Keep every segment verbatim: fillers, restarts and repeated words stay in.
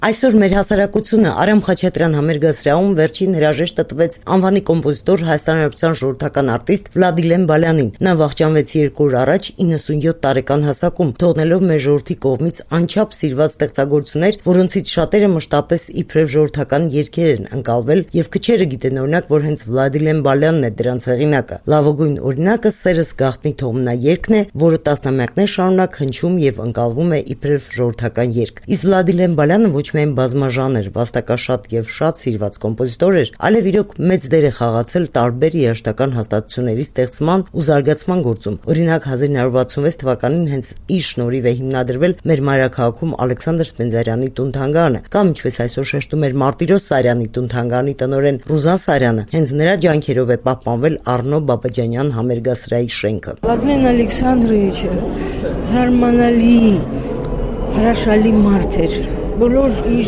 Այսօր մեր հասարակությունը Արամ Խաչատրյան համերգասրահում վերջին հրաժեշտը տվեց անվանի կոմպոզիտոր Հայաստան Հանրապետության ժողովրդական արտիստ Վլադիլեն Բալյանին։ Նա վախճանվեց երկու օր առաջ իննսունյոթ տարեկան հասակում, թողնելով մեր ժողովրդի կողմից անչափ սիրված ստեղծագործություններ, որոնցից շատերը մշտապես իբրև ժողովրդական երգեր են ընկալվել, եւ քչերը գիտեն օրինակ, որ հենց Վլադիլեն Բալյանն է դրանց հեղինակը։ Լավագույն օրինակը Սերս գաղտնի թողմնաերգն է, որը տասնամյակներ շարունակ հնչում եւ ընկալվում է իբրև ժողովրդական երգ։ Իսկ Վլադիլեն Բալյանը ոչ միայն բազմաժանր, վաստակաշատ եւ շատ սիրված կոմպոզիտոր էր, այլև իրոք մեծ դեր է խաղացել տարբեր երաժշտական հաստատությունների ստեղծման ու զարգացման գործում։ Օրինակ հազար նոյ հարյուր վաթսունվեց թվականին հենց իր շնորհիվ է հիմնադրվել մեր մայրաքաղաքում Ալեքսանդր Սպենդիարյանի տուն-թանգարանը, կամ ինչպես այսօր շեշտում էր Մարտիրոս Սարյանի տուն-թանգարանի տնօրեն Ռուզան Սարյանը, հենց նրա ջանքերով է պահպանվել Առնո Բաբաջանյան համերգասրահի շենքը։ Վլադիմիր Ալեքսանդրովիչը զարմանալի հրաշալի մարդ էր։ Բոլոր իր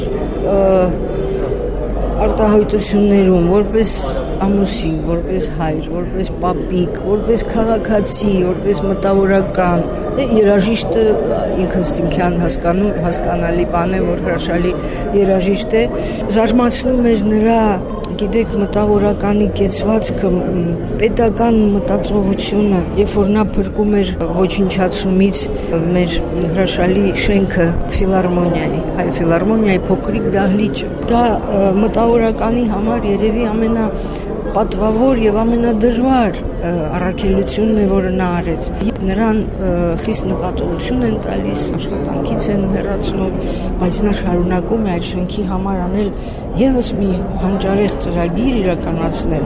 արտահայտություններում, որպես ամուսին, որպես հայր, որպես պապիկ, որպես քաղաքացի, որպես մտավորական, երաժիշտը ինքնստինքյան հասկանում, հասկանալի բան է, որ հրաշալի երաժիշտ է, զարմացնում էր նրա, գիտեք, մտավորականի կեցվածքը, պետական մտածողությունը, երբ որ նա փրկում էր ոչնչացումից մեր հրաշալի շենքը ֆիլհարմոնիայի, հայ ֆիլհարմոնիայի փոքրիկ դահլիճը, դա մտավորականի համար երևի ամենա պատվավոր եւ ամենադժվար առաքելությունն է, որը նա արեց։ Նրան խիստ նկատողություն են տալիս, աշխատանքից են հեռացնում, բայց նա շարունակում է այդ շենքի համար անել եւս մի հանճարեղ ծրագիր իրականացնել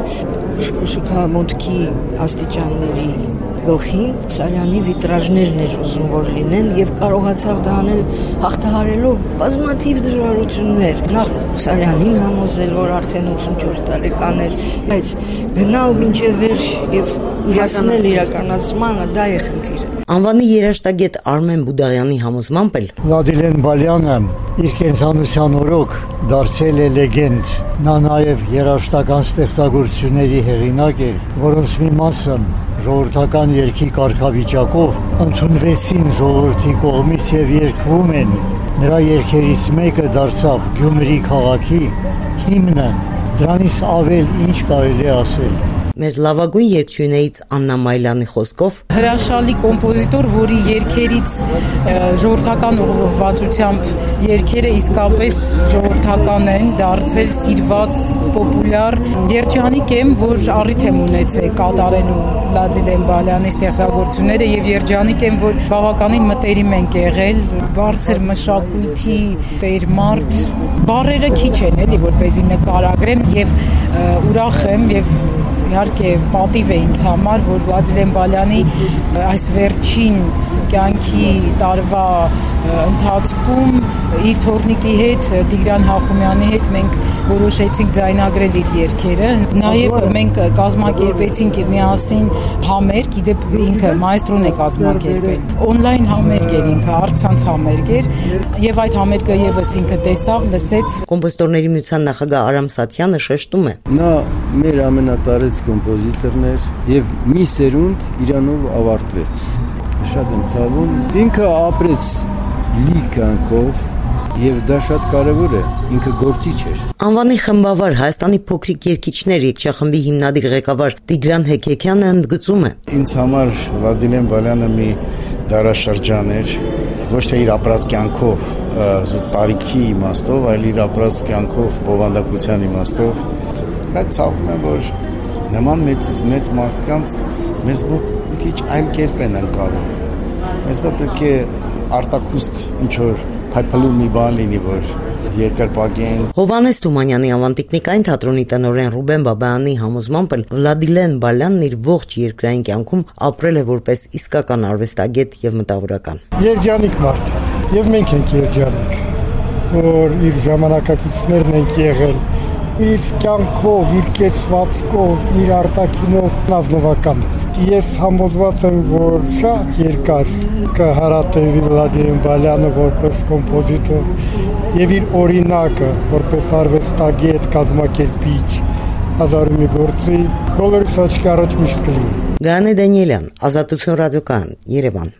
շքամուտքի աստիճանների գլխին Սարյանի վիտրաժներն էր ուզում որ լինեն եւ կարողացավ դա անել հաղթահարելով բազմաթիվ դժվարություններ։ Նախ Սարյանին համոզել, որ արդեն ութսունչորս տարեկան էր, բայց գնալ մինչև վերջ եւ հասնել իրականացմանը, դա է խնդիրը։ Անվանի երաժշտագետ Արմեն Բուդաղյանի համոզմամբ էլ Վլադիլեն Բալյանը իր կենսանության օրոք դարձել է լեգենդ։ Նա նաև երաժշտական ստեղծագործությունների հեղինակ էր, որոնց մի մասը ժողովրդական երգի կարգավիճակով ընդունվեցին ժողովրդի կողմից եւ երգվում են։ Նրա երգերից մեկը դարձավ Գյումրի քաղաքի հիմնը։ Դրանից ավել ինչ կարելի է ասել։ Մեր լավագույն երգչուհիներից Աննա Մայլյանի խոսքով հրաշալի կոմպոզիտոր, որի երգերից ժողովրդական ուղղվածությամբ երգերը իսկապես ժողովրդական են, դարձել սիրված, պոպուլյար երջանիկ եմ, որ առիթ եմ ունեցել կատարելու Վլադիմիր Բալյանի ստեղծագործությունները եւ երջանիկ եմ, որ բավականին մտերիմ ենք եղել, բարձր մշակույթի տերմարդ, բառերը քիչ են, էլի, որպեսզի նկարագրեմ եւ ուրախ եմ եւ իհարկե պատիվ է ինձ համար, որ Վլադիմիր Բալյանի այս վերջին կյանքի տարվա ընթացքում իր թորնիկի հետ, Տիգրան Հախոմյանի հետ մենք որոշեցինք ձայնագրել իր երգերը։ Նաև մենք կազմակերպեցինք միասին համերգ, իդեպ ինքը մայստրոն է կազմակերպել։ Օնլայն համերգ էր ինքը, առցանց համերգ էր, եւ այդ համերգը եւս ինքը տեսավ, լսեց։ Կոմպոզիտորների միության նախագահ Արամ Սաթյանը շեշտում է. Նա մեր ամենատարեց կոմպոզիտորն էր եւ մի սերունդ իրանով ավարտվեց։ Շատ եմ ցավում։ Ինքը ապրեց լի կյանքով եւ դա շատ կարեւոր է, ինքը գործիչ էր։ Անվանի խմբավար Հայաստանի փոքրիկ երգիչներ երգչախմբի հիմնադիր ղեկավար Տիգրան Հեկեկյանը ընդգծում է. Ինձ համար Վլադիմիր Բալյանը մի դարաշրջան էր, ոչ թե իր ապրած կյանքով, զուտ տարիքի իմաստով, այլ իր ապրած կյանքով, բովանդակության իմաստով։ Բայց ցավում եմ, որ նման մեծ մեծ մարդկանց մեզ մոտ մի քիչ այլ կերպ են ընկալում։ Մեզ մոտ պետք է արտակուստ ինչ-որ փայփլու մի բան լինի, որ երկրպագեն։ Հովհաննես Թումանյանի անվան տեխնիկային թատրոնի տնօրեն Ռուբեն Բաբայանի համոզմամբ էլ Վլադիմիր Բալյանն իր ողջ երկրային կյանքում ապրել է որպես իսկական արվեստագետ եւ մտավորական։ Երջանիկ մարդ է, եւ մենք ենք երջանիկ, որ իր ժամանակակիցներն ենք եղել, իր կյանքով, իր կեցվածքով, իր արտաքինով ազնվական։ Ես համոզված եմ, որ շատ երկար կհարատևի Վլադիմիր Բալյանը որպես կոմպոզիտոր եւ իր օրինակը որպես արվեստագետ, կազմակերպիչ, հազար ու մի գործի բոլորիս աչքի առաջ միշտ կլինի։ Գայանե Դանիելյան, Ազատություն ռադիոկայան, Երևան։